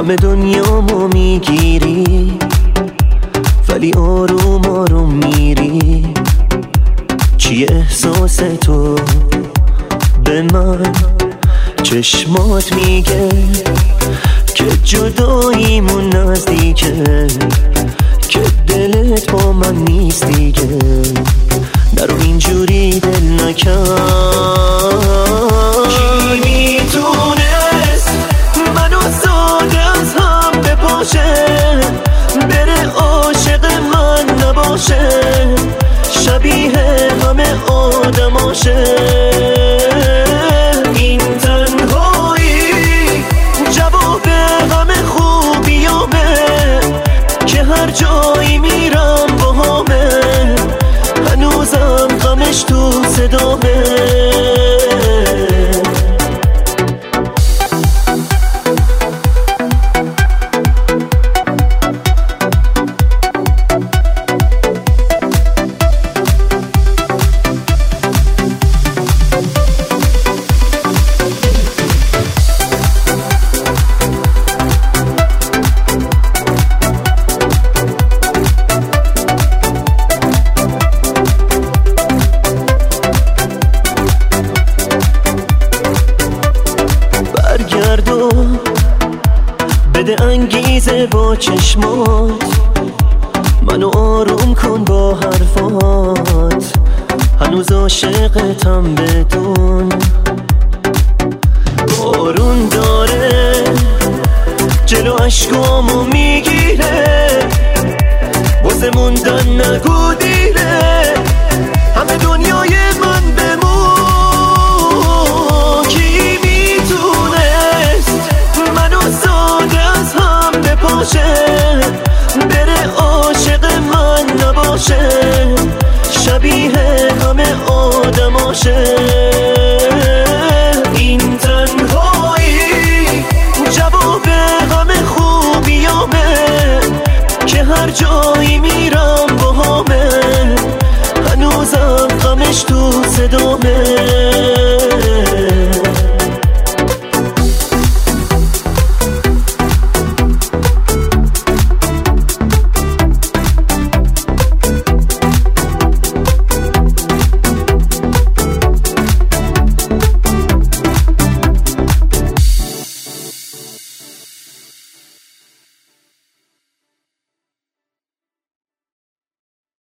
همه دنیامو میگیری ولی آروم آروم میری. چیه احساس تو به من؟ چشمات میگه که جداییمون نزدیکه، که دلت با من نیست دیگه. نرو اینجوری دل نکن. کی میتونست منو ساده از هم بپاشه، بره عاشق من نباشه، شبیه همه آدماشه. این تنهایی جواب همه خوبیامه، که هر جایی میرم باهامه، هنوزم غمش تو صدامه. برگردو بده انگیزه با چشمات، منو آروم کن با حرفات. هنوز عاشقتم بدون. بارون داره جلو اشکامو میگیره، واسه موندن نگو دیره، همه دنیای من بمون. کی میتونست منو ساده از هم بپاشه، بره عاشق من نباشه، شبیه همه آدماشه.